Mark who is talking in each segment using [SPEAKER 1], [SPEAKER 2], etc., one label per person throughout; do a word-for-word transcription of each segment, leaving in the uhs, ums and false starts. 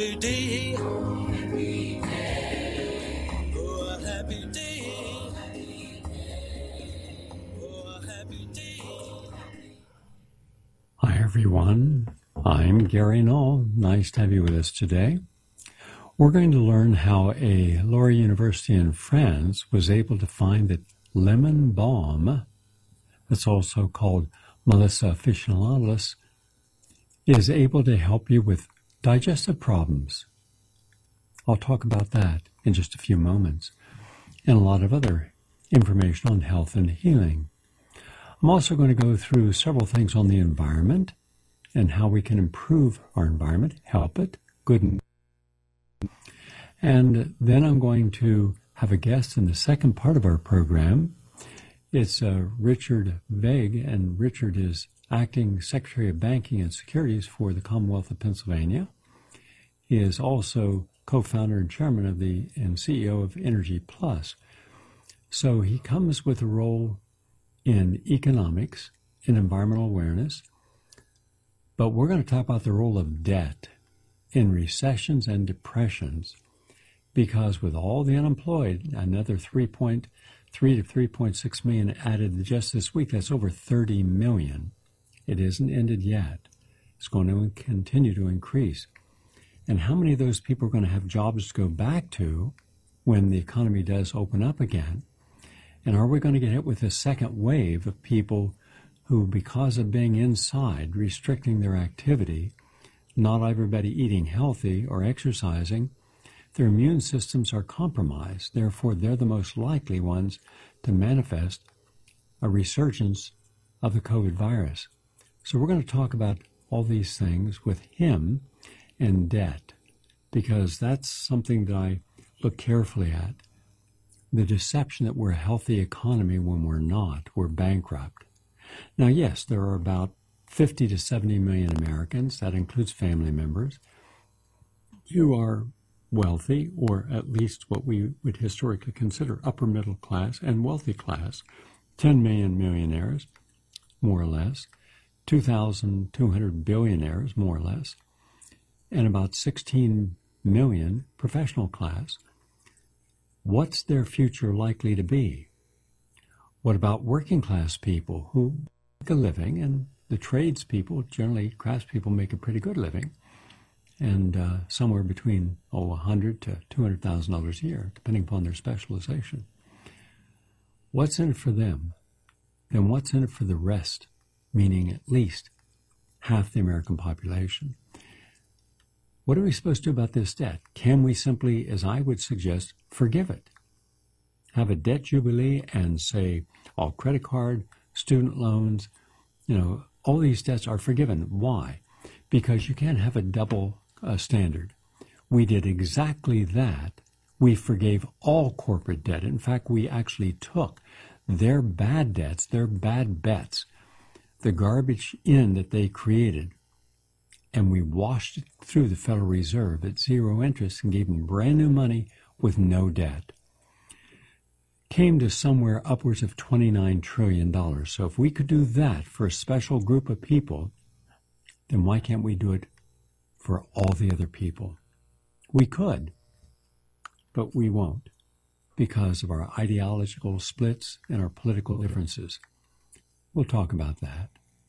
[SPEAKER 1] happy day. Oh, happy day. Oh, a happy day. Oh, a happy day. Hi, everyone. I'm Gary Null. Nice to have you with us today. We're going to learn how a Laura University in France was able to find that lemon balm, that's also called Melissa officinalis, is able to help you with digestive problems. I'll talk about that in just a few moments, and a lot of other information on health and healing. I'm also going to go through several things on the environment and how we can improve our environment, help it, good and And then I'm going to have a guest in the second part of our program. It's uh, Richard Vague, and Richard is Acting Secretary of Banking and Securities for the Commonwealth of Pennsylvania. He is also co-founder and chairman of the and C E O of Energy Plus. So he comes with a role in economics, in environmental awareness, but we're going to talk about the role of debt in recessions and depressions. Because with all the unemployed, another three point three to three point six million added just this week, that's over thirty million. It isn't ended yet. It's going to continue to increase. And how many of those people are going to have jobs to go back to when the economy does open up again? And are we going to get hit with a second wave of people who, because of being inside, restricting their activity, not everybody eating healthy or exercising, their immune systems are compromised. Therefore, they're the most likely ones to manifest a resurgence of the COVID virus. So we're going to talk about all these things with him and debt, because that's something that I look carefully at. The deception that we're a healthy economy when we're not. We're bankrupt. Now, yes, there are about fifty to seventy million Americans, that includes family members, who are wealthy, or at least what we would historically consider upper middle class and wealthy class, ten million millionaires, more or less, two thousand two hundred billionaires, more or less, and about sixteen million professional class. What's their future likely to be? What about working class people who make a living, and the tradespeople, generally craftspeople, make a pretty good living, and uh, somewhere between oh, one hundred thousand to two hundred thousand dollars a year, depending upon their specialization. What's in it for them? Then what's in it for the rest, meaning at least half the American population? What are we supposed to do about this debt? Can we simply, as I would suggest, forgive it? Have a debt jubilee and say all credit card, student loans, you know, all these debts are forgiven. Why? Because you can't have a double uh, standard. We did exactly that. We forgave all corporate debt. In fact, we actually took their bad debts, their bad bets, the garbage in that they created, and we washed it through the Federal Reserve at zero interest and gave them brand new money with no debt. Came to somewhere upwards of twenty-nine trillion dollars. So if we could do that for a special group of people, then why can't we do it for all the other people? We could, but we won't, because of our ideological splits and our political differences. We'll talk about that.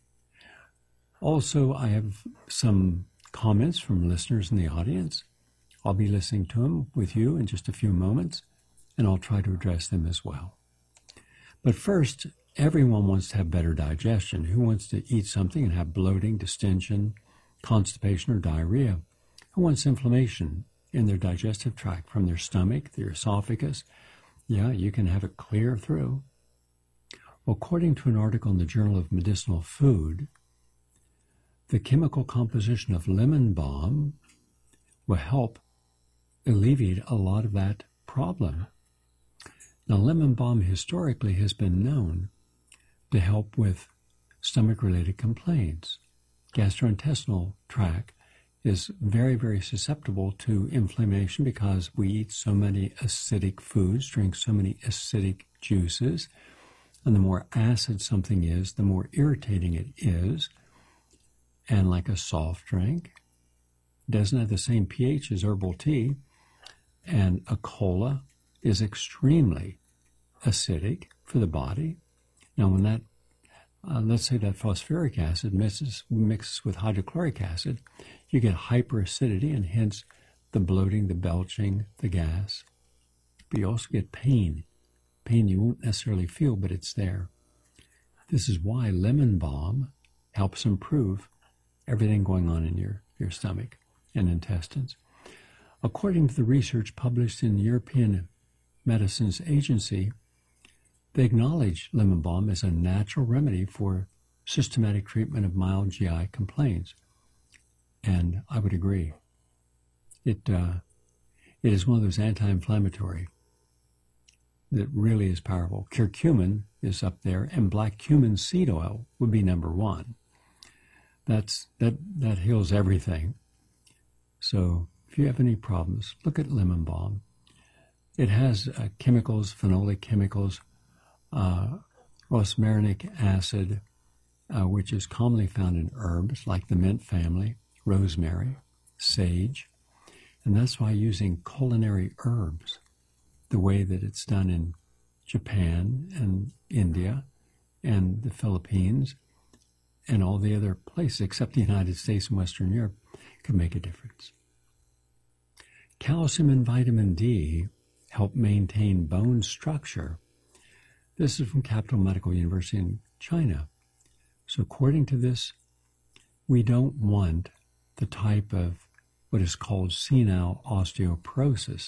[SPEAKER 1] Also, I have some comments from listeners in the audience. I'll be listening to them with you in just a few moments, and I'll try to address them as well. But first, everyone wants to have better digestion. Who wants to eat something and have bloating, distension, constipation, or diarrhea? Who wants inflammation in their digestive tract from their stomach, their esophagus? Yeah, you can have it clear through. Well, according to an article in the Journal of Medicinal Food, the chemical composition of lemon balm will help alleviate a lot of that problem. Now, lemon balm historically has been known to help with stomach-related complaints. Gastrointestinal tract is very, very susceptible to inflammation because we eat so many acidic foods, drink so many acidic juices, and the more acid something is, the more irritating it is. And like a soft drink, doesn't have the same pH as herbal tea, and a cola is extremely acidic for the body. Now, when that, uh, let's say that phosphoric acid mixes, mixes with hydrochloric acid, you get hyperacidity and hence the bloating, the belching, the gas. But you also get pain. Pain you won't necessarily feel, but it's there. This is why lemon balm helps improve everything going on in your, your stomach and intestines. According to the research published in the European Medicines Agency, they acknowledge lemon balm as a natural remedy for systematic treatment of mild G I complaints. And I would agree. It, uh, it is one of those anti-inflammatory that really is powerful. Curcumin is up there, and black cumin seed oil would be number one. That's that that heals everything. So if you have any problems, look at lemon balm. It has uh, chemicals, phenolic chemicals, uh, rosmarinic acid, uh, which is commonly found in herbs like the mint family, rosemary, sage, and that's why using culinary herbs, the way that it's done in Japan and India and the Philippines and all the other places except the United States and Western Europe, can make a difference. Calcium and vitamin D help maintain bone structure. This is from Capital Medical University in China. So according to this, we don't want the type of what is called senile osteoporosis.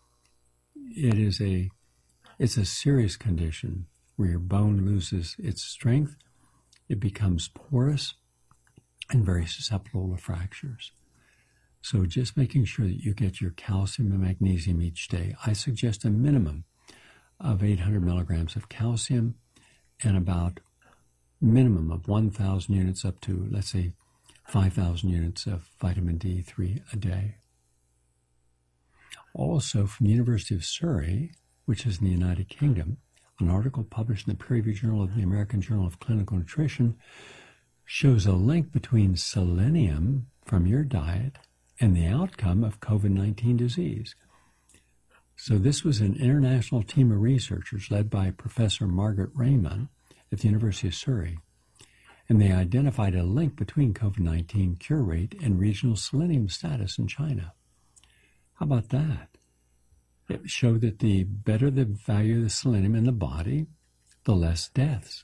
[SPEAKER 1] It is a, it's a serious condition where your bone loses its strength, it becomes porous, and very susceptible to fractures. So just making sure that you get your calcium and magnesium each day. I suggest a minimum of eight hundred milligrams of calcium and about minimum of one thousand units up to, let's say, five thousand units of vitamin D three a day. Also, from the University of Surrey, which is in the United Kingdom, an article published in the peer-reviewed Journal of the American Journal of Clinical Nutrition shows a link between selenium from your diet and the outcome of COVID nineteen disease. So this was an international team of researchers led by Professor Margaret Raymond at the University of Surrey, and they identified a link between COVID nineteen cure rate and regional selenium status in China. How about that? It showed that the better the value of the selenium in the body, the less deaths.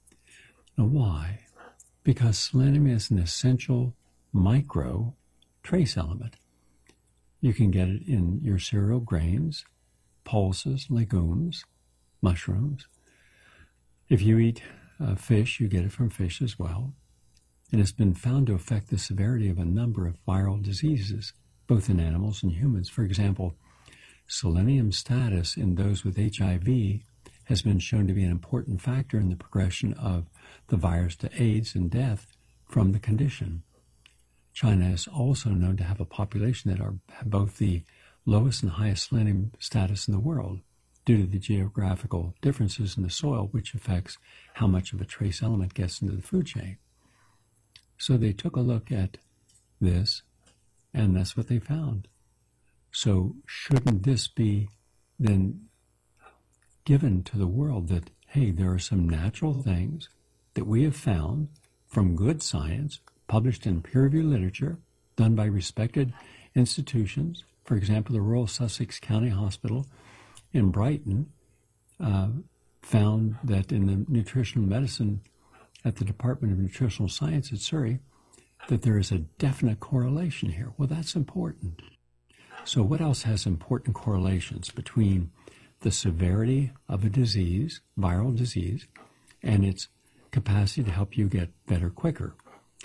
[SPEAKER 1] Now why? Because selenium is an essential micro trace element. You can get it in your cereal grains, pulses, legumes, mushrooms. If you eat uh, fish, you get it from fish as well. And it's been found to affect the severity of a number of viral diseases, both in animals and humans. For example, selenium status in those with H I V has been shown to be an important factor in the progression of the virus to AIDS and death from the condition. China is also known to have a population that are have both the lowest and highest selenium status in the world due to the geographical differences in the soil, which affects how much of a trace element gets into the food chain. So they took a look at this, and that's what they found. So shouldn't this be then given to the world that, hey, there are some natural things that we have found from good science, published in peer-reviewed literature, done by respected institutions. For example, the Royal Sussex County Hospital in Brighton uh, found that in the nutritional medicine at the Department of Nutritional Science at Surrey, that there is a definite correlation here. Well, that's important. So what else has important correlations between the severity of a disease, viral disease, and its capacity to help you get better quicker?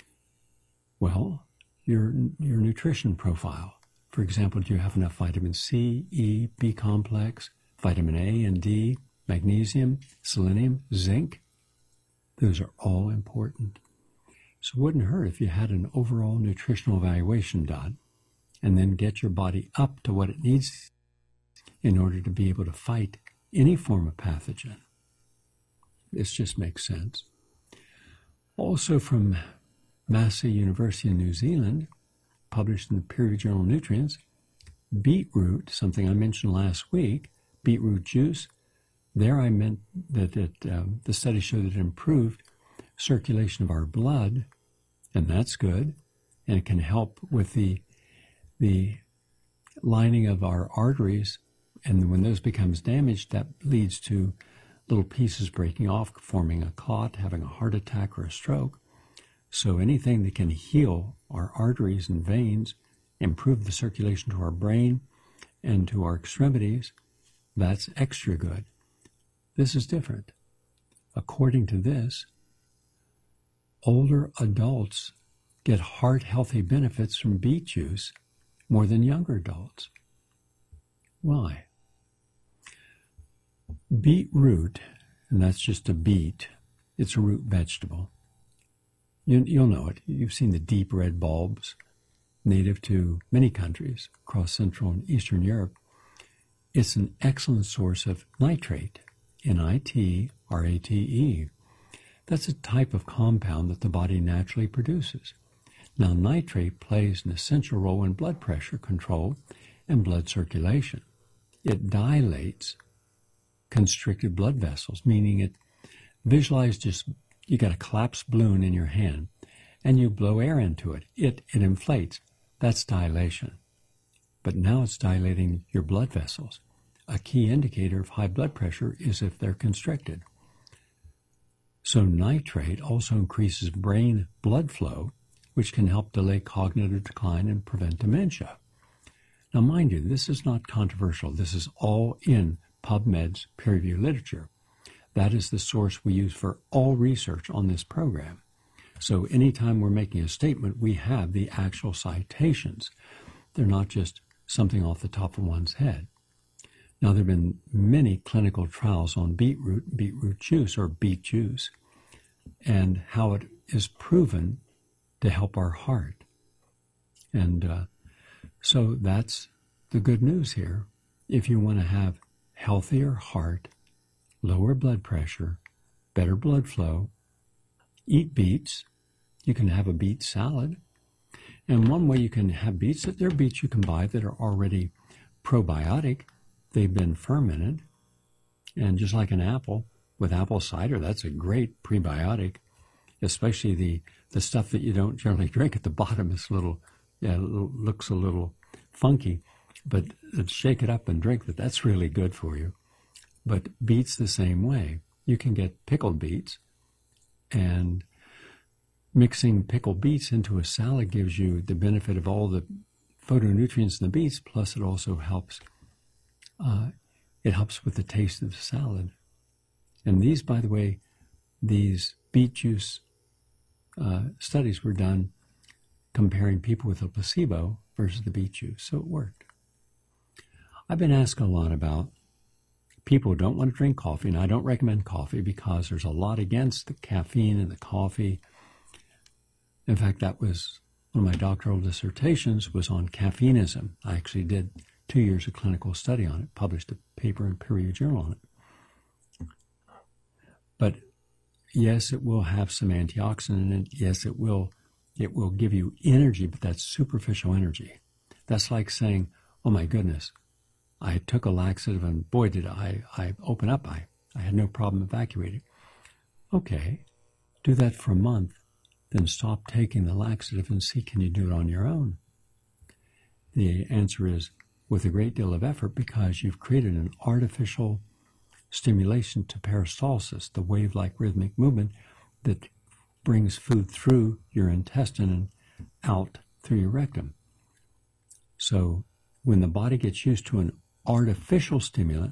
[SPEAKER 1] Well, your your nutrition profile. For example, do you have enough vitamin C, E, B complex, vitamin A and D, magnesium, selenium, zinc? Those are all important. So it wouldn't hurt if you had an overall nutritional evaluation done and then get your body up to what it needs in order to be able to fight any form of pathogen. This just makes sense. Also from Massey University in New Zealand, published in the peer-reviewed journal Nutrients. Beetroot, something I mentioned last week, beetroot juice, there I meant that it, um, the study showed that it improved circulation of our blood, and that's good, and it can help with the the lining of our arteries, and when those becomes damaged, that leads to little pieces breaking off, forming a clot, having a heart attack or a stroke. So anything that can heal our arteries and veins, improve the circulation to our brain and to our extremities, that's extra good. This is different. According to this, older adults get heart-healthy benefits from beet juice more than younger adults. Why? Beetroot, and that's just a beet, it's a root vegetable. You, you'll know it. You've seen the deep red bulbs, native to many countries across Central and Eastern Europe. It's an excellent source of nitrate, N I T R A T E. That's a type of compound that the body naturally produces. Now, nitrate plays an essential role in blood pressure control and blood circulation. It dilates constricted blood vessels, meaning it, visualize just, you got a collapsed balloon in your hand, and you blow air into it. It, it inflates. That's dilation. But now it's dilating your blood vessels. A key indicator of high blood pressure is if they're constricted. So nitrate also increases brain blood flow, which can help delay cognitive decline and prevent dementia. Now, mind you, this is not controversial. This is all in PubMed's peer-reviewed literature. That is the source we use for all research on this program. So anytime we're making a statement, we have the actual citations. They're not just something off the top of one's head. Now, there have been many clinical trials on beetroot, beetroot juice, or beet juice, and how it is proven to help our heart. And uh, so that's the good news here. If you want to have healthier heart, lower blood pressure, better blood flow, eat beets. You can have a beet salad. And one way you can have beets, that there are beets you can buy that are already probiotic. They've been fermented. And just like an apple, with apple cider, that's a great prebiotic, especially the, the stuff that you don't generally drink at the bottom is a little, yeah, looks a little funky, but shake it up and drink that. That's really good for you. But beets the same way. You can get pickled beets, and mixing pickled beets into a salad gives you the benefit of all the phytonutrients in the beets, plus it also helps uh, it helps with the taste of the salad. And these, by the way, these beet juice uh, studies were done comparing people with a placebo versus the beet juice, so it worked. I've been asked a lot about people who don't want to drink coffee, and I don't recommend coffee because there's a lot against the caffeine in the coffee. In fact, that was one of my doctoral dissertations was on caffeineism. I actually did two years of clinical study on it, published a paper in peer-reviewed journal on it. But yes, it will have some antioxidant in it. Yes, it will it will give you energy, but that's superficial energy. That's like saying, oh my goodness, I took a laxative and boy, did I, I open up. I, I had no problem evacuating. Okay, do that for a month, then stop taking the laxative and see, can you do it on your own? The answer is with a great deal of effort, because you've created an artificial stimulation to peristalsis, the wave-like rhythmic movement that brings food through your intestine and out through your rectum. So when the body gets used to an artificial stimulant,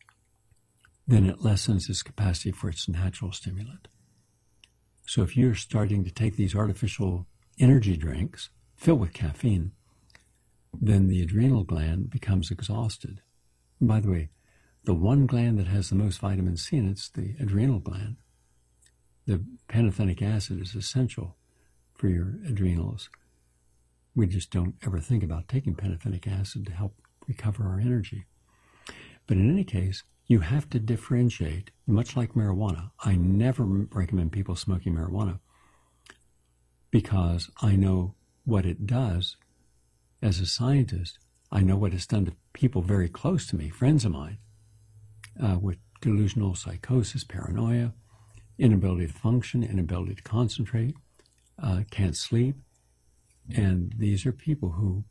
[SPEAKER 1] then it lessens its capacity for its natural stimulant. So if you're starting to take these artificial energy drinks filled with caffeine, then the adrenal gland becomes exhausted. And by the way, the one gland that has the most vitamin C in it's the adrenal gland. The pantothenic acid is essential for your adrenals. We just don't ever think about taking pantothenic acid to help recover our energy. But in any case, you have to differentiate, much like marijuana. I never recommend people smoking marijuana because I know what it does as a scientist, I know what it's done to people very close to me, friends of mine, uh, with delusional psychosis, paranoia, inability to function, inability to concentrate, uh, can't sleep. And these are people who,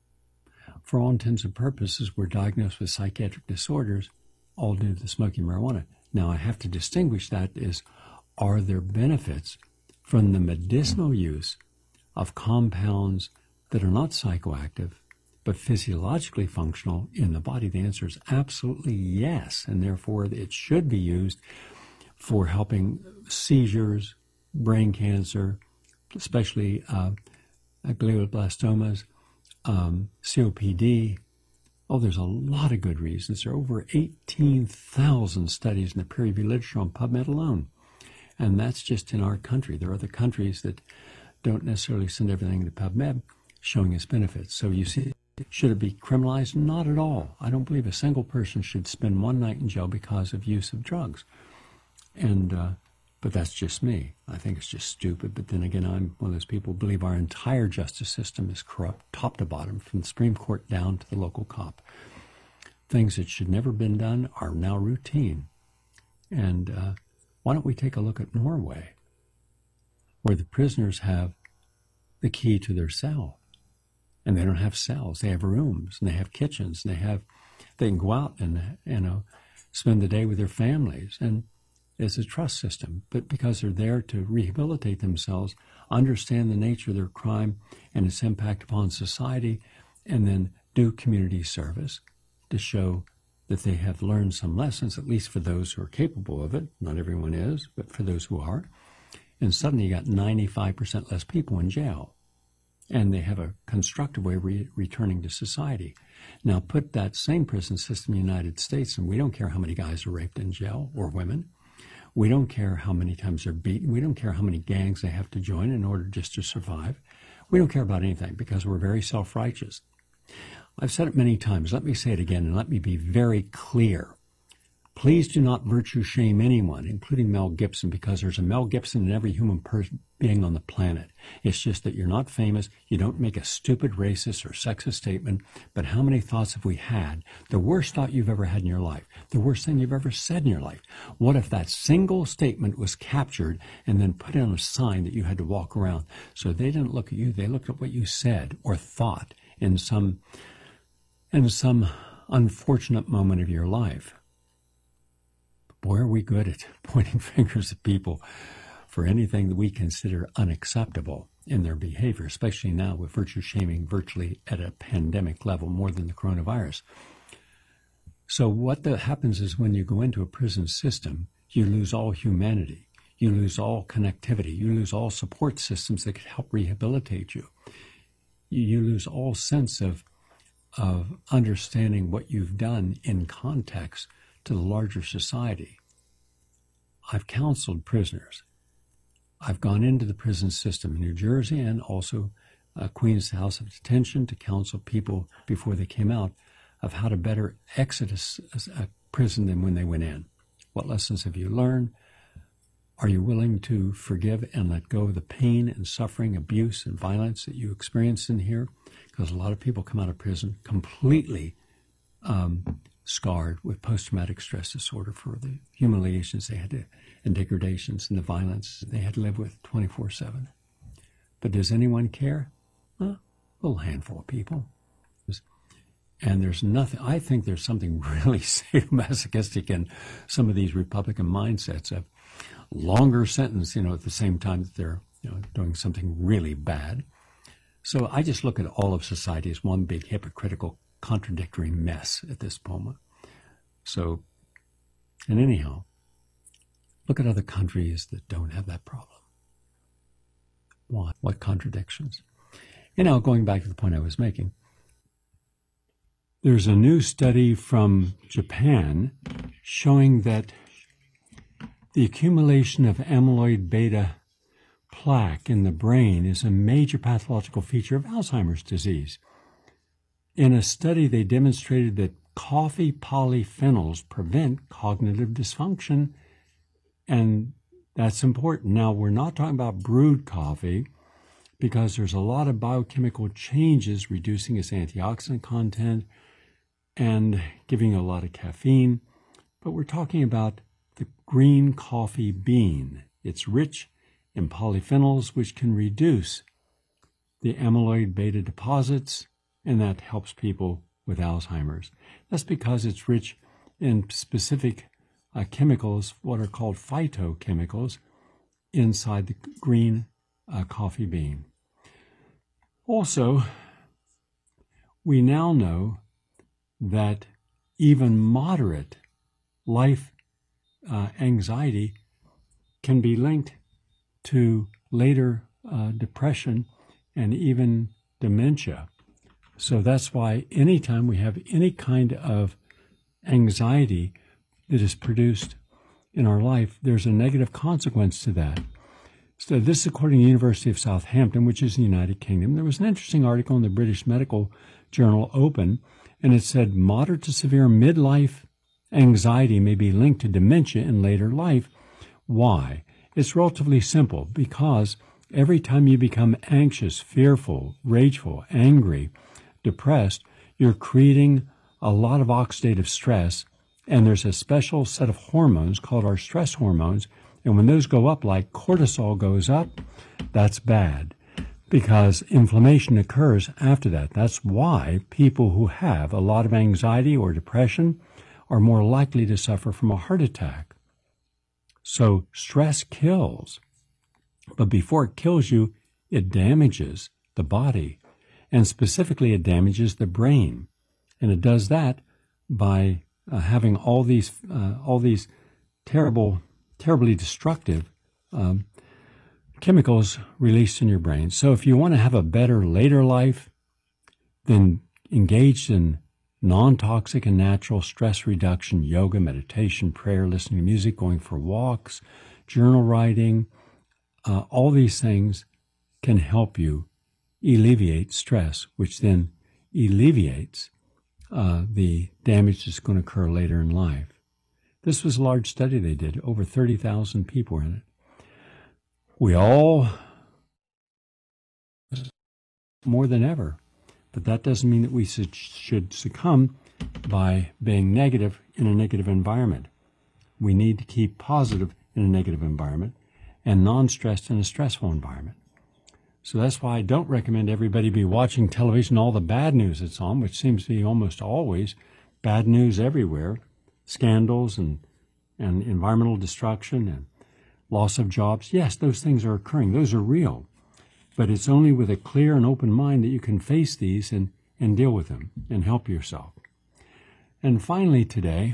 [SPEAKER 1] for all intents and purposes, were diagnosed with psychiatric disorders, all due to the smoking marijuana. Now, I have to distinguish that as, are there benefits from the medicinal use of compounds that are not psychoactive, but physiologically functional in the body? The answer is absolutely yes, and therefore it should be used for helping seizures, brain cancer, especially uh, glioblastomas, um, C O P D. Oh, there's a lot of good reasons. There are over eighteen thousand studies in the peer-reviewed literature on PubMed alone. And that's just in our country. There are other countries that don't necessarily send everything to PubMed showing its benefits. So you see, should it be criminalized? Not at all. I don't believe a single person should spend one night in jail because of use of drugs. And uh, but that's just me. I think it's just stupid. But then again, I'm one of those people who believe our entire justice system is corrupt, top to bottom, from the Supreme Court down to the local cop. Things that should never have been done are now routine. And uh, why don't we take a look at Norway, where the prisoners have the key to their cell, and they don't have cells. They have rooms, and they have kitchens, and they have they can go out and you know spend the day with their families, and it's a trust system. But because they're there to rehabilitate themselves, understand the nature of their crime and its impact upon society, and then do community service to show that they have learned some lessons, at least for those who are capable of it. Not everyone is, but for those who are. And suddenly you got ninety-five percent less people in jail. And they have a constructive way of re- returning to society. Now put that same prison system in the United States, and we don't care how many guys are raped in jail, or women. We don't care how many times they're beaten. We don't care how many gangs they have to join in order just to survive. We don't care about anything because we're very self-righteous. I've said it many times. Let me say it again, and let me be very clear. Please do not virtue shame anyone, including Mel Gibson, because there's a Mel Gibson in every human person being on the planet. It's just that you're not famous. You don't make a stupid racist or sexist statement. But how many thoughts have we had? The worst thought you've ever had in your life. The worst thing you've ever said in your life. What if that single statement was captured and then put on a sign that you had to walk around? So they didn't look at you. They looked at what you said or thought in some, in some unfortunate moment of your life. Boy, are we good at pointing fingers at people for anything that we consider unacceptable in their behavior, especially now with virtue shaming virtually at a pandemic level more than the coronavirus. So what the, happens is when you go into a prison system, you lose all humanity. You lose all connectivity. You lose all support systems that could help rehabilitate you. You, you lose all sense of, of understanding what you've done in context to the larger society. I've counseled prisoners. I've gone into the prison system in New Jersey and also uh, Queens House of Detention to counsel people before they came out of how to better exit a, a prison than when they went in. What lessons have you learned? Are you willing to forgive and let go of the pain and suffering, abuse and violence that you experienced in here? Because a lot of people come out of prison completely um, scarred with post-traumatic stress disorder for the humiliations they had to, and degradations and the violence they had to live with twenty-four seven. But does anyone care? Well, a little handful of people. And there's nothing, I think there's something really sadomasochistic in some of these Republican mindsets of longer sentence, you know, at the same time that they're, you know, doing something really bad. So I just look at all of society as one big hypocritical contradictory mess at this moment. So, and anyhow, look at other countries that don't have that problem. Why? What contradictions? You know, going back to the point I was making, there's a new study from Japan showing that the accumulation of amyloid beta plaque in the brain is a major pathological feature of Alzheimer's disease. In a study, they demonstrated that coffee polyphenols prevent cognitive dysfunction, and that's important. Now, we're not talking about brewed coffee, because there's a lot of biochemical changes reducing its antioxidant content and giving a lot of caffeine. But we're talking about the green coffee bean. It's rich in polyphenols, which can reduce the amyloid beta deposits, and that helps people with Alzheimer's. That's because it's rich in specific uh, chemicals, what are called phytochemicals, inside the green uh, coffee bean. Also, we now know that even moderate life uh, anxiety can be linked to later uh, depression and even dementia. So that's why anytime we have any kind of anxiety that is produced in our life, there's a negative consequence to that. So this is according to the University of Southampton, which is in the United Kingdom. There was an interesting article in the British Medical Journal, Open, and it said moderate to severe midlife anxiety may be linked to dementia in later life. Why? It's relatively simple, because every time you become anxious, fearful, rageful, angry, depressed, you're creating a lot of oxidative stress, and there's a special set of hormones called our stress hormones, and when those go up, like cortisol goes up, that's bad, because inflammation occurs after that. That's why people who have a lot of anxiety or depression are more likely to suffer from a heart attack. So stress kills, but before it kills you, it damages the body, and specifically it damages the brain, and it does that by uh, having all these uh, all these terrible, terribly destructive um, chemicals released in your brain. So if you want to have a better later life, then engage in non-toxic and natural stress reduction, yoga, meditation, prayer, listening to music, going for walks, journal writing. Uh, all these things can help you alleviate stress, which then alleviates uh, the damage that's going to occur later in life. This was a large study they did. Over thirty thousand people were in it. We all, more than ever, but that doesn't mean that we should succumb by being negative in a negative environment. We need to keep positive in a negative environment and non-stressed in a stressful environment. So that's why I don't recommend everybody be watching television, all the bad news that's on, which seems to be almost always bad news everywhere, scandals and, and environmental destruction and loss of jobs. Yes, those things are occurring. Those are real. But it's only with a clear and open mind that you can face these and, and deal with them and help yourself. And finally today,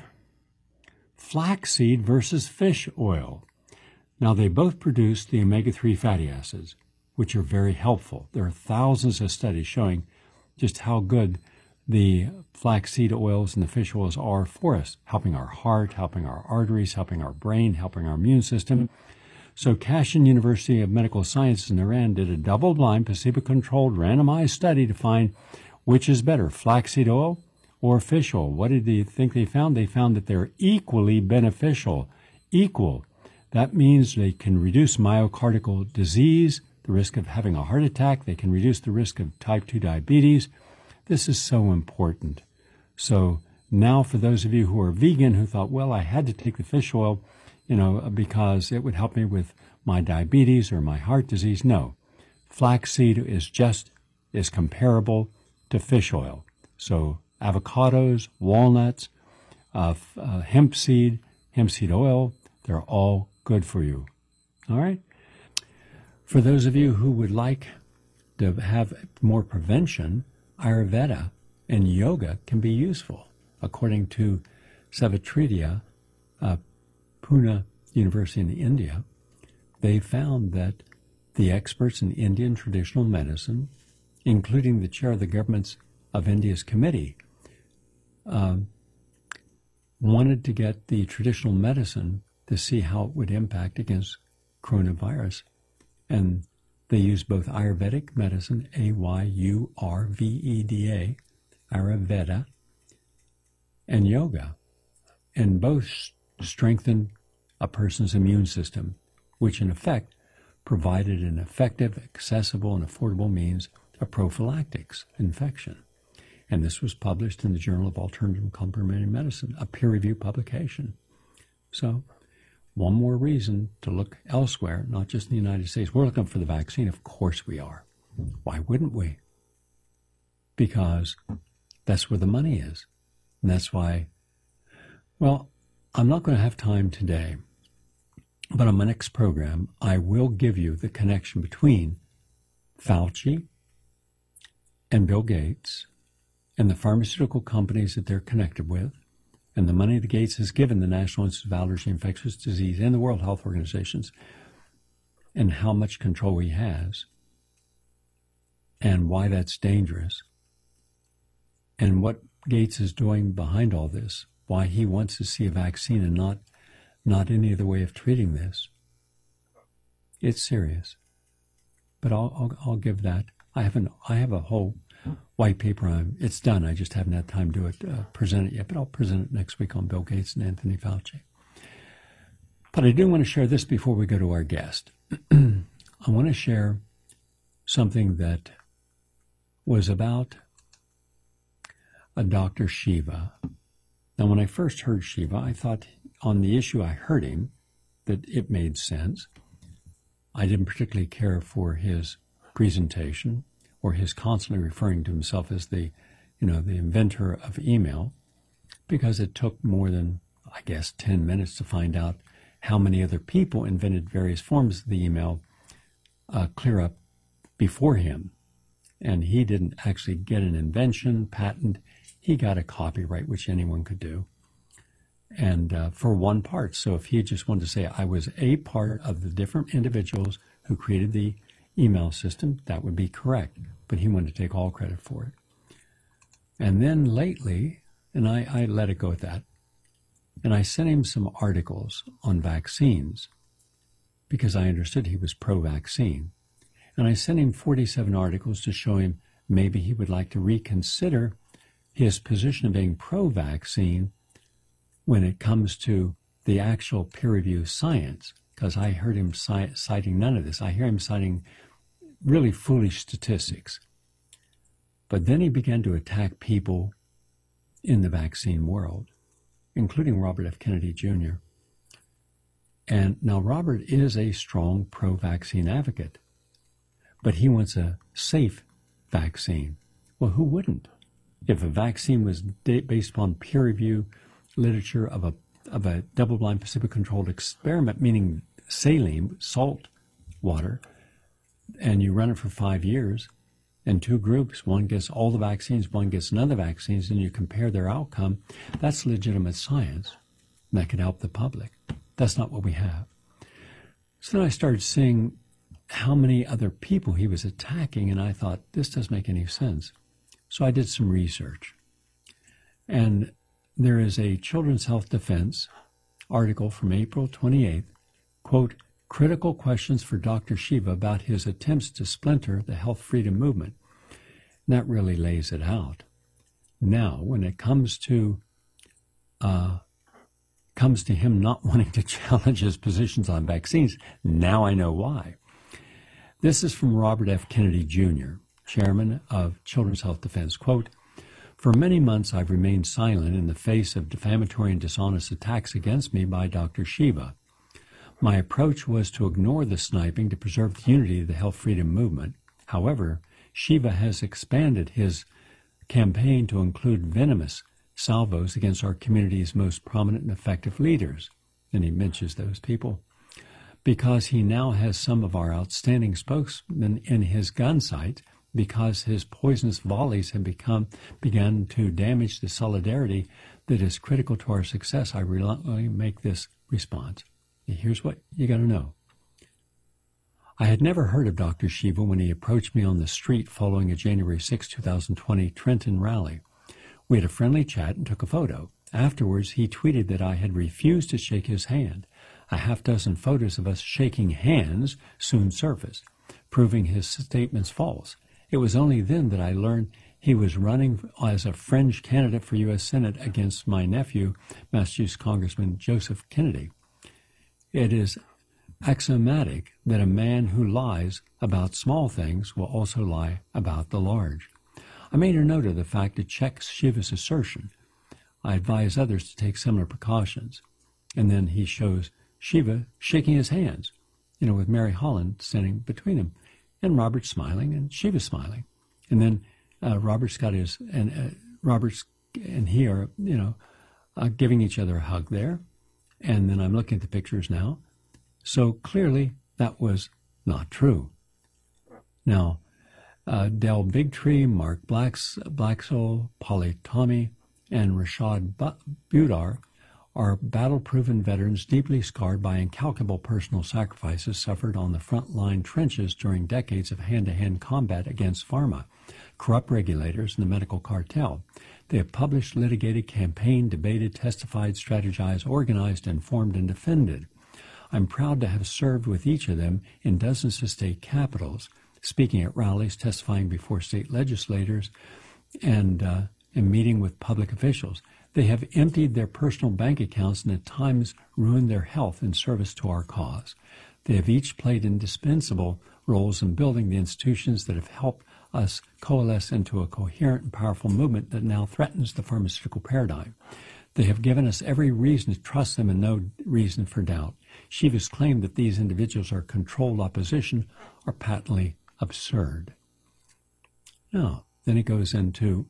[SPEAKER 1] flaxseed versus fish oil. Now, they both produce the omega three fatty acids, which are very helpful. There are thousands of studies showing just how good the flaxseed oils and the fish oils are for us, helping our heart, helping our arteries, helping our brain, helping our immune system. So Kashan University of Medical Sciences in Iran did a double-blind, placebo-controlled, randomized study to find which is better, flaxseed oil or fish oil. What did they think they found? They found that they're equally beneficial. Equal. That means they can reduce myocardial disease, the risk of having a heart attack. They can reduce the risk of type two diabetes. This is so important. So now for those of you who are vegan who thought, well, I had to take the fish oil, you know, because it would help me with my diabetes or my heart disease. No, flaxseed is just, is comparable to fish oil. So avocados, walnuts, uh, uh, hemp seed, hemp seed oil, they're all good for you. All right? For those of you who would like to have more prevention, Ayurveda and yoga can be useful. According to Savitriya, uh, Pune University in India, they found that the experts in Indian traditional medicine, including the chair of the government of India's committee, uh, wanted to get the traditional medicine to see how it would impact against coronavirus. And they used both Ayurvedic medicine, A Y U R V E D A, Ayurveda, and yoga. And both strengthen a person's immune system, which in effect provided an effective, accessible, and affordable means of prophylactics infection. And this was published in the Journal of Alternative and Complementary Medicine, a peer-reviewed publication. So, one more reason to look elsewhere, not just in the United States. We're looking for the vaccine. Of course we are. Why wouldn't we? Because that's where the money is. And that's why, well, I'm not going to have time today, but on my next program, I will give you the connection between Fauci and Bill Gates and the pharmaceutical companies that they're connected with, and the money that Gates has given the National Institute of Allergy and Infectious Disease and the World Health Organizations, and how much control he has, and why that's dangerous, and what Gates is doing behind all this, why he wants to see a vaccine and not, not any other way of treating this. It's serious. But I'll, I'll, I'll give that. I have, an, I have a whole white paper on it's done. I just haven't had time to do it, uh, present it yet, but I'll present it next week on Bill Gates and Anthony Fauci. But I do want to share this before we go to our guest. I want to share something that was about a Doctor Shiva. Now, when I first heard Shiva, I thought on the issue I heard him that it made sense. I didn't particularly care for his presentation or his constantly referring to himself as the, you know, the inventor of email, because it took more than, I guess, ten minutes to find out how many other people invented various forms of the email uh, clear up before him. And he didn't actually get an invention, patent. He got a copyright, which anyone could do, and uh, for one part. So if he just wanted to say, I was a part of the different individuals who created the email system, that would be correct. But he wanted to take all credit for it. And then lately, and I, I let it go at that, and I sent him some articles on vaccines because I understood he was pro-vaccine. And I sent him forty-seven articles to show him maybe he would like to reconsider his position of being pro-vaccine when it comes to the actual peer-reviewed science, because I heard him ci- citing none of this. I hear him citing really foolish statistics. But then he began to attack people in the vaccine world, including Robert F. Kennedy Junior And now Robert is a strong pro-vaccine advocate, but he wants a safe vaccine. Well, who wouldn't? If a vaccine was based upon peer-reviewed literature of a of a double-blind placebo-controlled experiment, meaning saline, salt water, and you run it for five years, and two groups, one gets all the vaccines, one gets none of the vaccines, and you compare their outcome, that's legitimate science, and that could help the public. That's not what we have. So then I started seeing how many other people he was attacking, and I thought, this doesn't make any sense. So I did some research. And there is a Children's Health Defense article from April twenty-eighth, quote, critical questions for Doctor Shiva about his attempts to splinter the health freedom movement. And that really lays it out. Now, when it comes to uh, comes to him not wanting to challenge his positions on vaccines, now I know why. This is from Robert F. Kennedy Junior, chairman of Children's Health Defense, quote, for many months I've remained silent in the face of defamatory and dishonest attacks against me by Doctor Shiva. My approach was to ignore the sniping to preserve the unity of the health freedom movement. However, Shiva has expanded his campaign to include venomous salvos against our community's most prominent and effective leaders. And he mentions those people. Because he now has some of our outstanding spokesmen in his gun sight, because his poisonous volleys have become begun to damage the solidarity that is critical to our success, I reluctantly make this response. Here's what you got to know. I had never heard of Doctor Shiva when he approached me on the street following a January sixth, twenty twenty Trenton rally. We had a friendly chat and took a photo. Afterwards, he tweeted that I had refused to shake his hand. A half dozen photos of us shaking hands soon surfaced, proving his statements false. It was only then that I learned he was running as a fringe candidate for U S Senate against my nephew, Massachusetts Congressman Joseph Kennedy. It is axiomatic that a man who lies about small things will also lie about the large. I made a note of the fact to check Shiva's assertion. I advise others to take similar precautions. And then he shows Shiva shaking his hands, you know, with Mary Holland standing between them, and Robert's smiling and Shiva smiling. And then uh, Robert's got his, and uh, Robert's and he are, you know, uh, giving each other a hug there. And then I'm looking at the pictures now. So clearly that was not true. Now, uh, Del Bigtree, Mark Blacks, Blacksoul, Polly Tommy, and Rashad Budar are battle-proven veterans deeply scarred by incalculable personal sacrifices suffered on the front-line trenches during decades of hand-to-hand combat against pharma, corrupt regulators, and the medical cartel. They have published, litigated, campaigned, debated, testified, strategized, organized, informed, and defended. I'm proud to have served with each of them in dozens of state capitals, speaking at rallies, testifying before state legislators, and, uh, and meeting with public officials. They have emptied their personal bank accounts and at times ruined their health in service to our cause. They have each played indispensable roles in building the institutions that have helped us coalesce into a coherent and powerful movement that now threatens the pharmaceutical paradigm. They have given us every reason to trust them and no reason for doubt. Shiva's claim that these individuals are controlled opposition are patently absurd. Now, then it goes into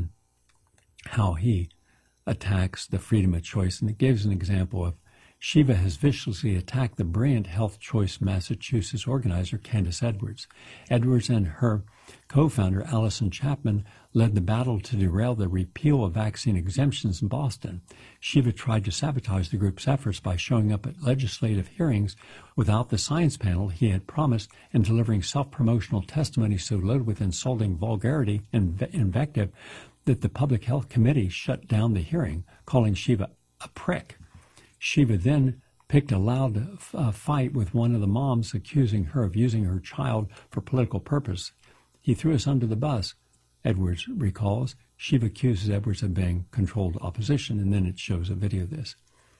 [SPEAKER 1] how he attacks the freedom of choice, and it gives an example of Shiva has viciously attacked the brilliant Health Choice Massachusetts organizer Candace Edwards. Edwards and her co-founder Allison Chapman led the battle to derail the repeal of vaccine exemptions in Boston. Shiva tried to sabotage the group's efforts by showing up at legislative hearings without the science panel he had promised and delivering self-promotional testimony so loaded with insulting vulgarity and invective that the Public Health Committee shut down the hearing, calling Shiva a prick. Shiva then picked a loud uh, fight with one of the moms, accusing her of using her child for political purpose. He threw us under the bus, Edwards recalls. Shiva accuses Edwards of being controlled opposition, and then it shows a video of this.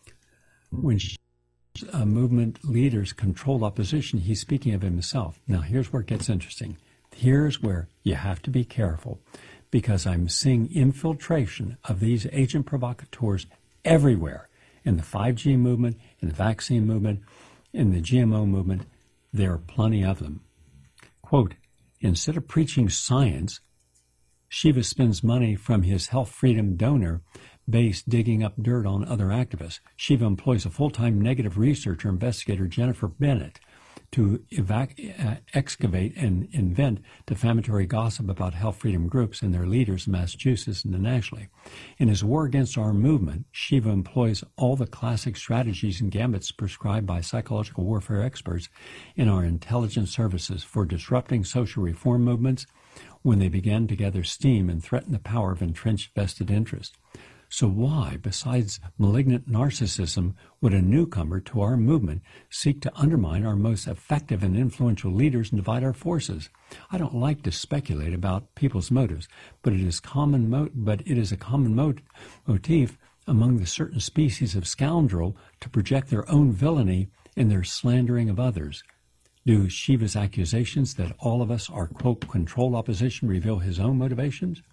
[SPEAKER 1] When uh, movement leaders controlled opposition, he's speaking of himself. Now, here's where it gets interesting. Here's where you have to be careful, because I'm seeing infiltration of these agent provocateurs everywhere. In the five G movement, in the vaccine movement, in the G M O movement, there are plenty of them. Quote, instead of preaching science, Shiva spends money from his health freedom donor base digging up dirt on other activists. Shiva employs a full-time negative researcher investigator, Jennifer Bennett, to evac- uh, excavate and invent defamatory gossip about health freedom groups and their leaders in Massachusetts and nationally. In his war against our movement, Shiva employs all the classic strategies and gambits prescribed by psychological warfare experts in our intelligence services for disrupting social reform movements when they began to gather steam and threaten the power of entrenched vested interests. So why, besides malignant narcissism, would a newcomer to our movement seek to undermine our most effective and influential leaders and divide our forces? I don't like to speculate about people's motives, but it is common mo- but it is a common mot- motif among the certain species of scoundrel to project their own villainy in their slandering of others. Do Shiva's accusations that all of us are, quote, controlled opposition reveal his own motivations?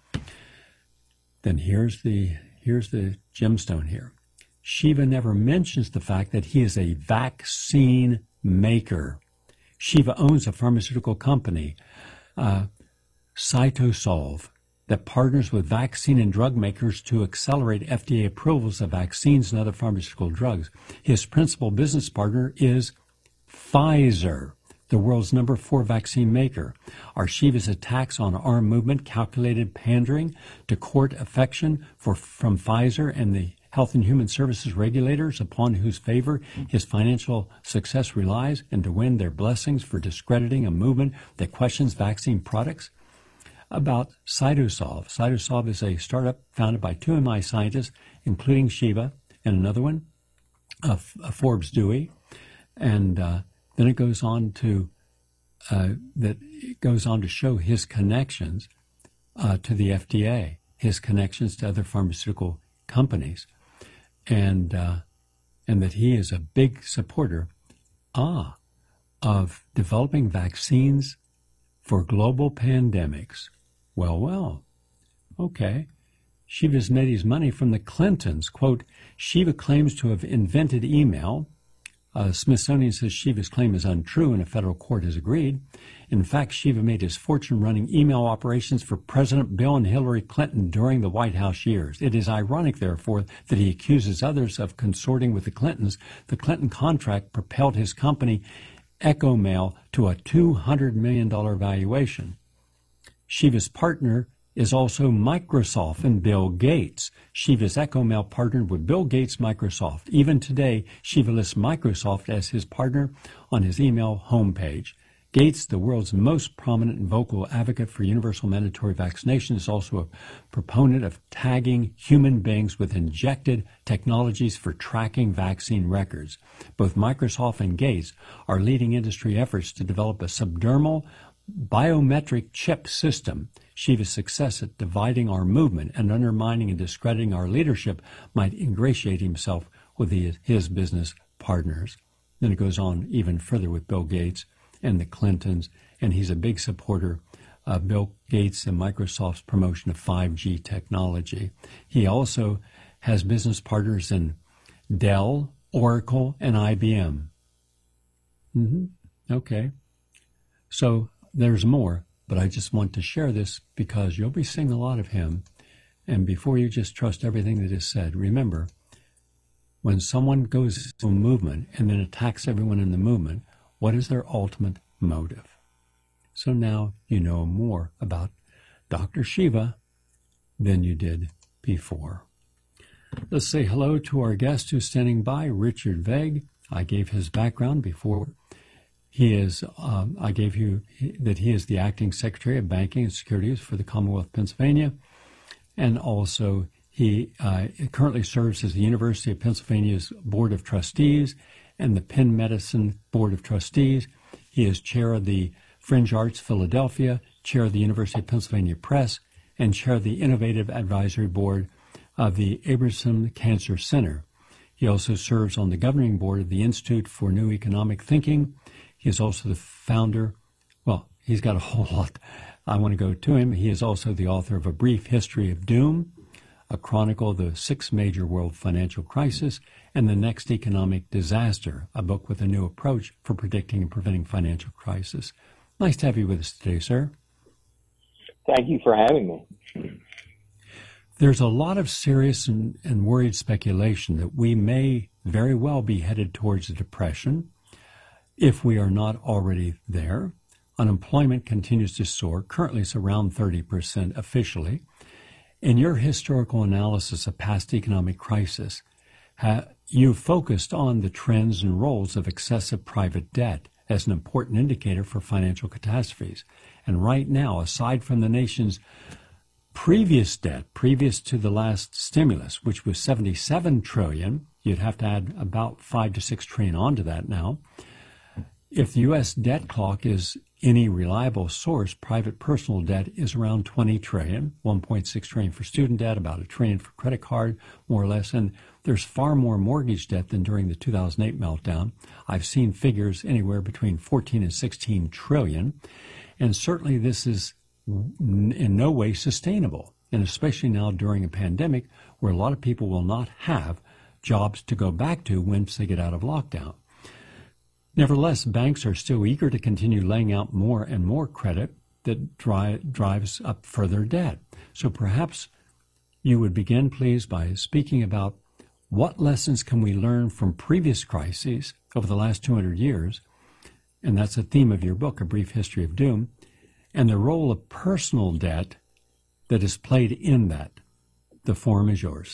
[SPEAKER 1] Then here's the Here's the gemstone here. Shiva never mentions the fact that he is a vaccine maker. Shiva owns a pharmaceutical company, uh, Cytosolve, that partners with vaccine and drug makers to accelerate F D A approvals of vaccines and other pharmaceutical drugs. His principal business partner is Pfizer, the world's number four vaccine maker. Are Shiva's attacks on our movement calculated pandering to court affection for, from Pfizer and the Health and Human Services regulators upon whose favor his financial success relies, and to win their blessings for discrediting a movement that questions vaccine products? About Cytosolve. Cytosolve is a startup founded by two M I scientists, including Shiva and another one, uh, Forbes Dewey, and uh, Then it goes on to uh, that it goes on to show his connections uh, to the F D A, his connections to other pharmaceutical companies, and uh, and that he is a big supporter Ah, of developing vaccines for global pandemics. Well, well, okay. Shiva's made his money from the Clintons. Quote, Shiva claims to have invented email. Uh, Smithsonian says Shiva's claim is untrue and a federal court has agreed. In fact, Shiva made his fortune running email operations for President Bill and Hillary Clinton during the White House years. It is ironic, therefore, that he accuses others of consorting with the Clintons. The Clinton contract propelled his company, EchoMail, to a two hundred million dollars valuation. Shiva's partner is also Microsoft and Bill Gates. Shiva's EchoMail partnered with Bill Gates' Microsoft. Even today, Shiva lists Microsoft as his partner on his email homepage. Gates, the world's most prominent and vocal advocate for universal mandatory vaccination, is also a proponent of tagging human beings with injected technologies for tracking vaccine records. Both Microsoft and Gates are leading industry efforts to develop a subdermal biometric chip system. Shiva's success at dividing our movement and undermining and discrediting our leadership might ingratiate himself with the, his business partners. Then it goes on even further with Bill Gates and the Clintons, and he's a big supporter of Bill Gates and Microsoft's promotion of five G technology. He also has business partners in Dell, Oracle, and I B M. Mm-hmm. Okay. So there's more, but I just want to share this because you'll be seeing a lot of him. And before you just trust everything that is said, remember, when someone goes to a movement and then attacks everyone in the movement, what is their ultimate motive? So now you know more about Doctor Shiva than you did before. Let's say hello to our guest who's standing by, Richard Vegg. I gave his background before. He is, um, I gave you that he is the acting Secretary of Banking and Securities for the Commonwealth of Pennsylvania, and also he uh, currently serves as the University of Pennsylvania's Board of Trustees and the Penn Medicine Board of Trustees. He is chair of the Fringe Arts Philadelphia, chair of the University of Pennsylvania Press, and chair of the Innovative Advisory Board of the Abramson Cancer Center. He also serves on the governing board of the Institute for New Economic Thinking. He is also the founder, well, he's got a whole lot. I want to go to him. He is also the author of A Brief History of Doom, a chronicle of the sixth major world financial crisis, and The Next Economic Disaster, a book with a new approach for predicting and preventing financial crisis. Nice to have you with us today, sir.
[SPEAKER 2] Thank you for having me.
[SPEAKER 1] There's a lot of serious and, and worried speculation that we may very well be headed towards a depression, if we are not already there. Unemployment continues to soar. Currently, it's around thirty percent officially. In your historical analysis of past economic crisis, ha- you focused on the trends and roles of excessive private debt as an important indicator for financial catastrophes. And right now, aside from the nation's previous debt, previous to the last stimulus, which was seventy-seven trillion dollars, you'd have to add about five to six trillion dollars onto that now. If the U S debt clock is any reliable source, private personal debt is around twenty trillion dollars, one point six trillion dollars for student debt, about a trillion for credit card, more or less. And there's far more mortgage debt than during the two thousand eight meltdown. I've seen figures anywhere between fourteen and sixteen trillion. And certainly this is in no way sustainable. And especially now during a pandemic where a lot of people will not have jobs to go back to once they get out of lockdown. Nevertheless, banks are still eager to continue laying out more and more credit that dri- drives up further debt. So perhaps you would begin, please, by speaking about what lessons can we learn from previous crises over the last two hundred years, and that's the theme of your book, A Brief History of Doom, and the role of personal debt that is played in that. The forum is yours.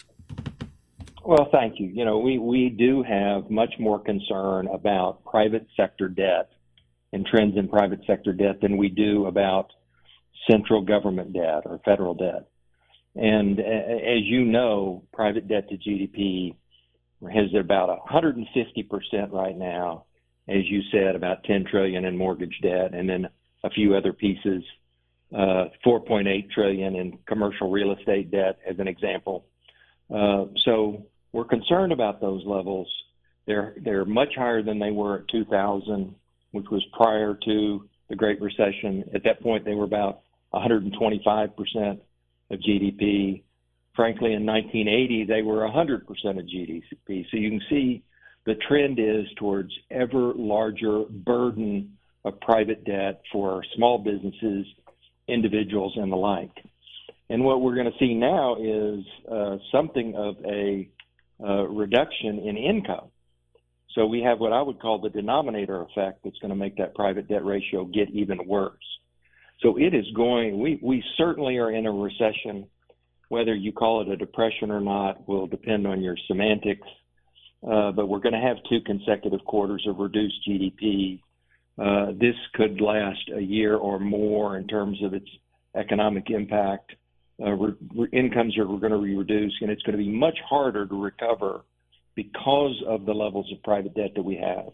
[SPEAKER 2] Well, thank you. You know, we, we do have much more concern about private sector debt and trends in private sector debt than we do about central government debt or federal debt. And as you know, private debt to G D P has about one hundred fifty percent right now, as you said, about ten trillion dollars in mortgage debt, and then a few other pieces, uh, four point eight trillion dollars in commercial real estate debt, as an example. Uh, so we're concerned about those levels, They're they're much higher than they were at two thousand, which was prior to the Great Recession. At that point, they were about one hundred twenty-five percent of G D P. Frankly, in nineteen eighty, they were one hundred percent of G D P. So you can see the trend is towards ever larger burden of private debt for small businesses, individuals, and the like. And what we're going to see now is uh, something of a uh, reduction in income. So we have what I would call the denominator effect that's going to make that private debt ratio get even worse. So it is going, we, we certainly are in a recession. Whether you call it a depression or not will depend on your semantics. Uh, but we're going to have two consecutive quarters of reduced G D P. Uh, this could last a year or more in terms of its economic impact. Uh, re- re- incomes are going to be reduced, and it's going to be much harder to recover because of the levels of private debt that we have.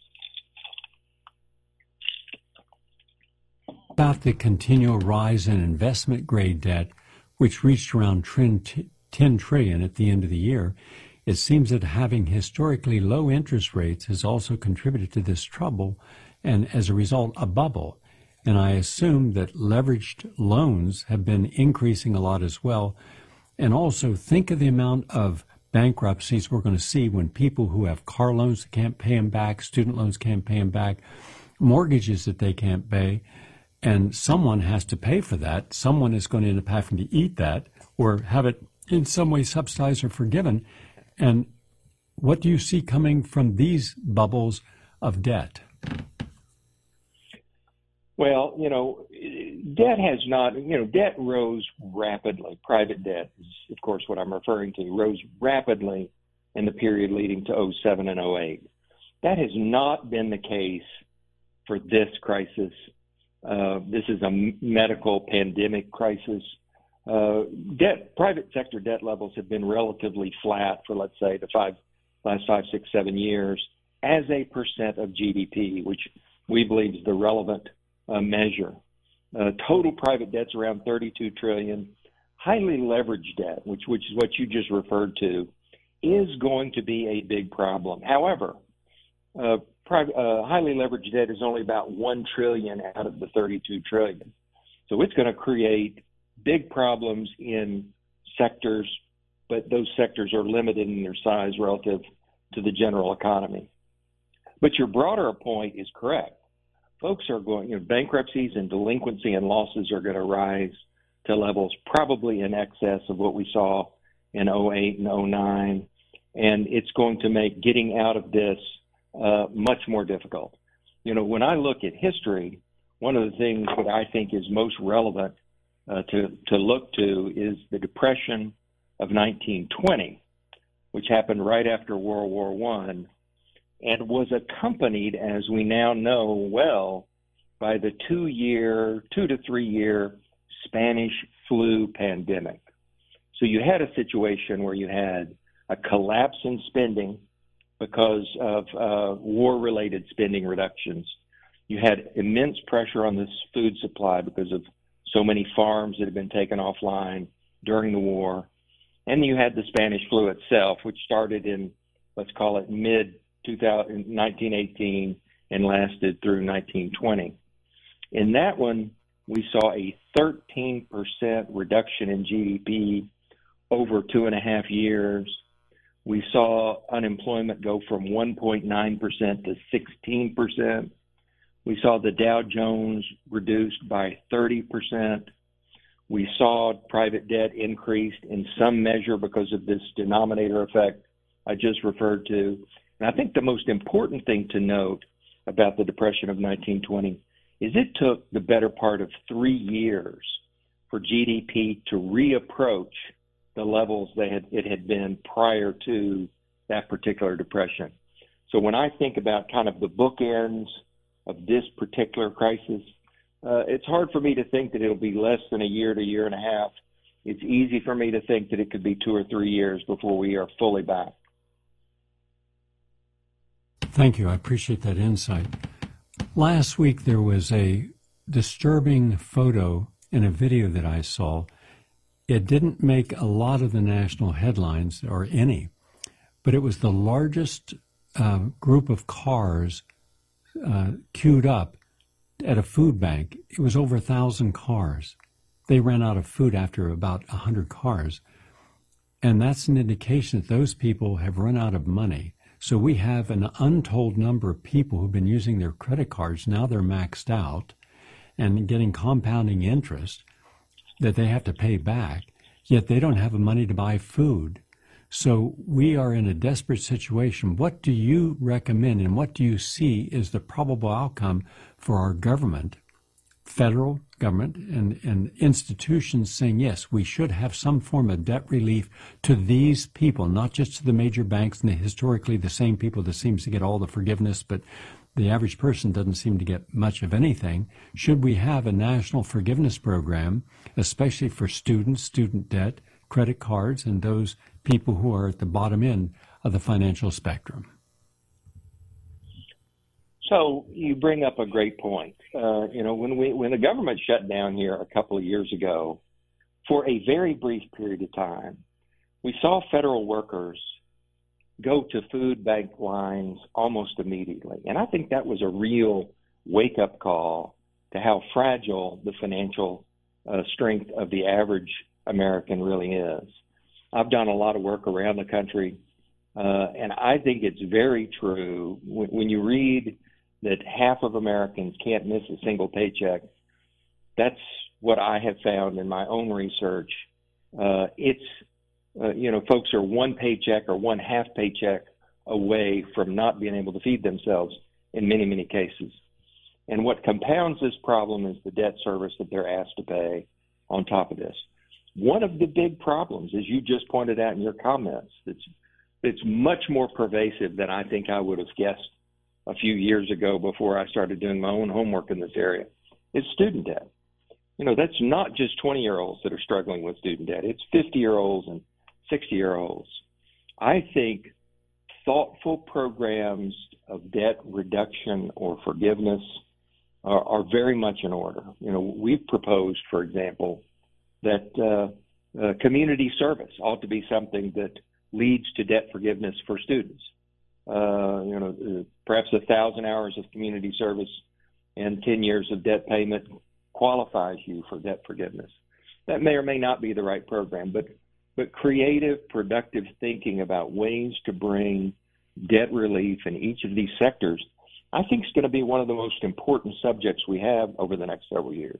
[SPEAKER 1] About the continual rise in investment grade debt, which reached around ten trillion dollars at the end of the year, it seems that having historically low interest rates has also contributed to this trouble, and as a result, a bubble. And I assume that leveraged loans have been increasing a lot as well. And also think of the amount of bankruptcies we're going to see when people who have car loans that can't pay them back, student loans can't pay them back, mortgages that they can't pay, and someone has to pay for that. Someone is going to end up having to eat that or have it in some way subsidized or forgiven. And what do you see coming from these bubbles of debt?
[SPEAKER 2] Well, you know, debt has not, you know, debt rose rapidly. Private debt is, of course, what I'm referring to, rose rapidly in the period leading to oh seven and oh eight. That has not been the case for this crisis. Uh, this is a medical pandemic crisis. Uh, debt, private sector debt levels have been relatively flat for, let's say, the five, last five, six, seven years as a percent of G D P, which we believe is the relevant uh, measure. Uh, total private debt's around thirty-two trillion dollars. Highly leveraged debt, which, which is what you just referred to, is going to be a big problem. However, uh, private, uh, highly leveraged debt is only about one trillion dollars out of the thirty-two trillion dollars. So it's going to create big problems in sectors, but those sectors are limited in their size relative to the general economy. But your broader point is correct. Folks are going, you know, bankruptcies and delinquency and losses are going to rise to levels probably in excess of what we saw in oh eight and oh nine. And it's going to make getting out of this uh, much more difficult. You know, when I look at history, one of the things that I think is most relevant uh, to, to look to is the Depression of nineteen twenty, which happened right after World War One, and was accompanied, as we now know well, by the two-year, two to three-year Spanish flu pandemic. So you had a situation where you had a collapse in spending because of uh, war-related spending reductions. You had immense pressure on this food supply because of so many farms that had been taken offline during the war. And you had the Spanish flu itself, which started in, let's call it mid nineteen eighteen and lasted through nineteen twenty. In that one, we saw a thirteen percent reduction in G D P over two and a half years. We saw unemployment go from one point nine percent to sixteen percent. We saw the Dow Jones reduced by thirty percent. We saw private debt increased in some measure because of this denominator effect I just referred to. And I think the most important thing to note about the Depression of nineteen twenty is it took the better part of three years for G D P to reapproach the levels that had, it had been prior to that particular depression. So when I think about kind of the bookends of this particular crisis, uh, it's hard for me to think that it'll be less than a year to a year and a half. It's easy for me to think that it could be two or three years before we are fully back.
[SPEAKER 1] Thank you. I appreciate that insight. Last week, there was a disturbing photo in a video that I saw. It didn't make a lot of the national headlines, or any, but it was the largest uh, group of cars uh, queued up at a food bank. It was over a thousand cars. They ran out of food after about a hundred cars. And that's an indication that those people have run out of money. So we have an untold number of people who've been using their credit cards. Now they're maxed out and getting compounding interest that they have to pay back, yet they don't have the money to buy food. So we are in a desperate situation. What do you recommend and what do you see is the probable outcome for our government, federal government, and, and institutions saying, yes, we should have some form of debt relief to these people, not just to the major banks and the historically the same people that seems to get all the forgiveness, but the average person doesn't seem to get much of anything. Should we have a national forgiveness program, especially for students, student debt, credit cards, and those people who are at the bottom end of the financial spectrum?
[SPEAKER 2] So you bring up a great point. Uh, you know, when we when the government shut down here a couple of years ago, for a very brief period of time, we saw federal workers go to food bank lines almost immediately. And I think that was a real wake-up call to how fragile the financial uh, strength of the average American really is. I've done a lot of work around the country, uh, and I think it's very true when, when you read that half of Americans can't miss a single paycheck. That's what I have found in my own research. Uh, it's, uh, you know, folks are one paycheck or one half paycheck away from not being able to feed themselves in many, many cases. And what compounds this problem is the debt service that they're asked to pay on top of this. One of the big problems, as you just pointed out in your comments, it's, it's much more pervasive than I think I would have guessed a few years ago before I started doing my own homework in this area, is student debt. You know, that's not just twenty-year-olds that are struggling with student debt. It's fifty-year-olds and sixty-year-olds. I think thoughtful programs of debt reduction or forgiveness are, are very much in order. You know, we've proposed, for example, that uh, uh, community service ought to be something that leads to debt forgiveness for students. Uh, you know, uh, perhaps a thousand hours of community service and ten years of debt payment qualifies you for debt forgiveness. That may or may not be the right program, but but creative, productive thinking about ways to bring debt relief in each of these sectors, I think is going to be one of the most important subjects we have over the next several years.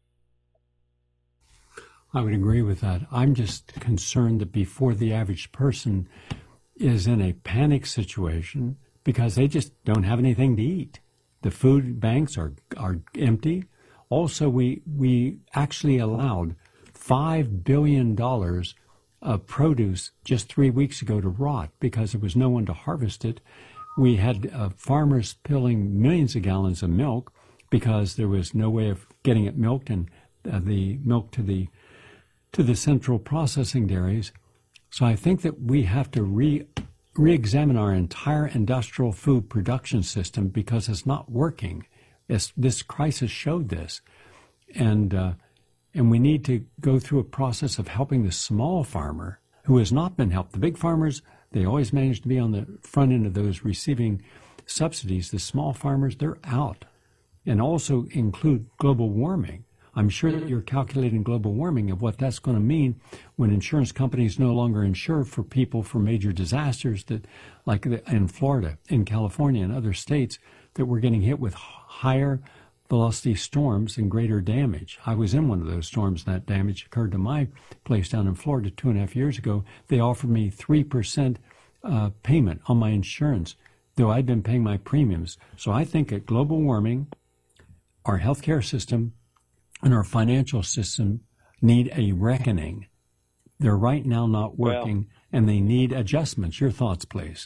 [SPEAKER 1] I would agree with that. I'm just concerned that before the average person is in a panic situation because they just don't have anything to eat. The food banks are are empty. Also, we we actually allowed five billion dollars of produce just three weeks ago to rot because there was no one to harvest it. We had uh, farmers spilling millions of gallons of milk because there was no way of getting it milked and uh, the milk to the to the central processing dairies. So I think that we have to re, re-examine our entire industrial food production system because it's not working. It's, this crisis showed this. And, uh, and we need to go through a process of helping the small farmer who has not been helped. The big farmers, they always manage to be on the front end of those receiving subsidies. The small farmers, they're out. And also include global warming. I'm sure that you're calculating global warming of what that's going to mean when insurance companies no longer insure for people for major disasters that, like in Florida, in California, and other states, that we're getting hit with higher velocity storms and greater damage. I was in one of those storms, and that damage occurred to my place down in Florida two and a half years ago. They offered me three percent uh, payment on my insurance, though I'd been paying my premiums. So I think that global warming, our healthcare system, and our financial system need a reckoning. They're right now not working, well, and they need adjustments. Your thoughts, please.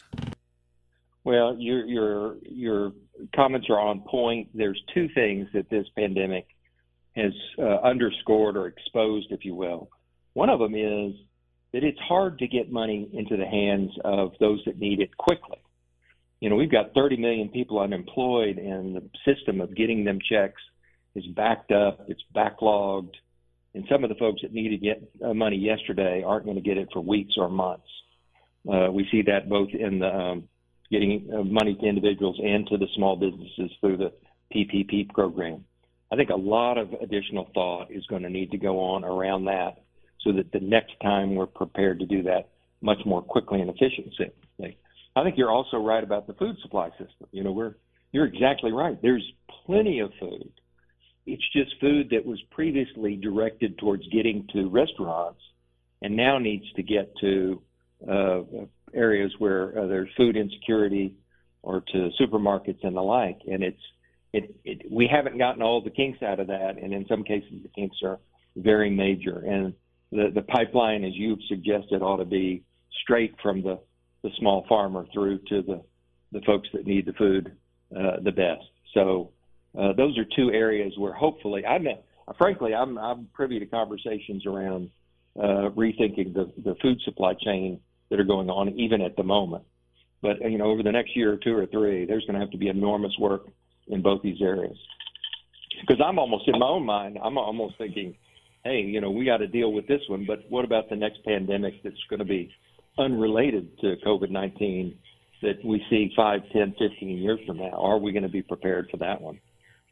[SPEAKER 2] Well, your your your comments are on point. There's two things that this pandemic has uh, underscored or exposed, if you will. One of them is that it's hard to get money into the hands of those that need it quickly. You know, we've got thirty million people unemployed, and the system of getting them checks is backed up, it's backlogged, and some of the folks that need to get uh, money yesterday aren't going to get it for weeks or months. Uh, we see that both in the um, getting uh, money to individuals and to the small businesses through the P P P program. I think a lot of additional thought is going to need to go on around that so that the next time we're prepared to do that much more quickly and efficiently. I think you're also right about the food supply system. You know, we're you're exactly right. There's plenty of food. It's just food that was previously directed towards getting to restaurants and now needs to get to uh, areas where uh, there's food insecurity or to supermarkets and the like. And it's it, it we haven't gotten all the kinks out of that, and in some cases the kinks are very major. And the, the pipeline, as you've suggested, ought to be straight from the, the small farmer through to the, the folks that need the food uh, the best. So uh, those are two areas where hopefully, I'm frankly, I'm, I'm privy to conversations around uh, rethinking the, the food supply chain that are going on even at the moment. But, you know, over the next year or two or three, there's going to have to be enormous work in both these areas. Because I'm almost, in my own mind, I'm almost thinking, hey, you know, we got to deal with this one, but what about the next pandemic that's going to be unrelated to COVID nineteen that we see five, ten, fifteen years from now? Are we going to be prepared for that one?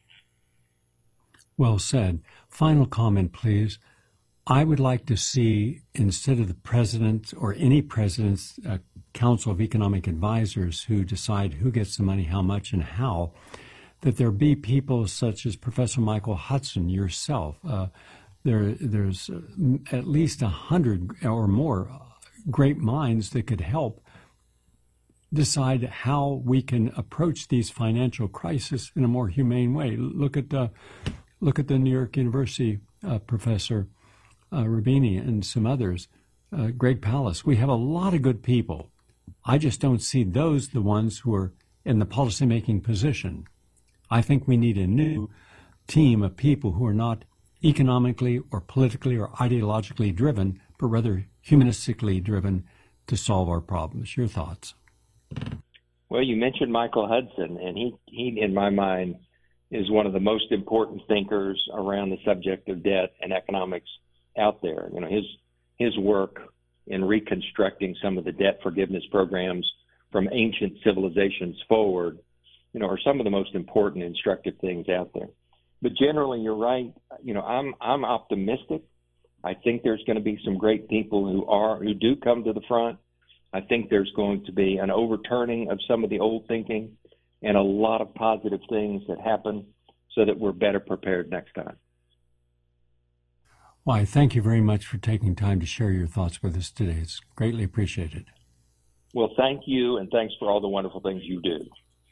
[SPEAKER 1] Well said. Final comment, please. I would like to see, instead of the president or any president's uh, Council of Economic Advisors who decide who gets the money, how much, and how, that there be people such as Professor Michael Hudson, yourself. Uh, there, there's at least a hundred or more great minds that could help decide how we can approach these financial crises in a more humane way. Look at the, look at the New York University uh, professor uh, Rubini and some others, uh, Greg Palast. We have a lot of good people. I just don't see those the ones who are in the policymaking position. I think we need a new team of people who are not economically or politically or ideologically driven, but rather humanistically driven to solve our problems. Your thoughts?
[SPEAKER 2] Well, you mentioned Michael Hudson, and he, he, in my mind, is one of the most important thinkers around the subject of debt and economics out there. You know, his his work in reconstructing some of the debt forgiveness programs from ancient civilizations forward, you know, are some of the most important instructive things out there. But generally, you're right. You know, I'm I'm optimistic. I think there's going to be some great people who are who do come to the front. I think there's going to be an overturning of some of the old thinking and a lot of positive things that happen so that we're better prepared next time.
[SPEAKER 1] Well, I thank you very much for taking time to share your thoughts with us today. It's greatly appreciated.
[SPEAKER 2] Well, thank you, and thanks for all the wonderful things you do.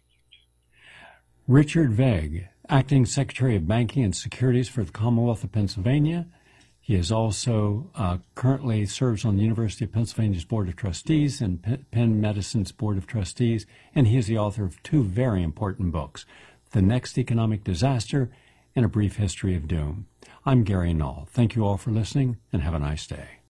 [SPEAKER 1] Richard Vegg, Acting Secretary of Banking and Securities for the Commonwealth of Pennsylvania. He is also uh, currently serves on the University of Pennsylvania's Board of Trustees and P- Penn Medicine's Board of Trustees, and he is the author of two very important books, The Next Economic Disaster and A Brief History of Doom. I'm Gary Null. Thank you all for listening, and have a nice day.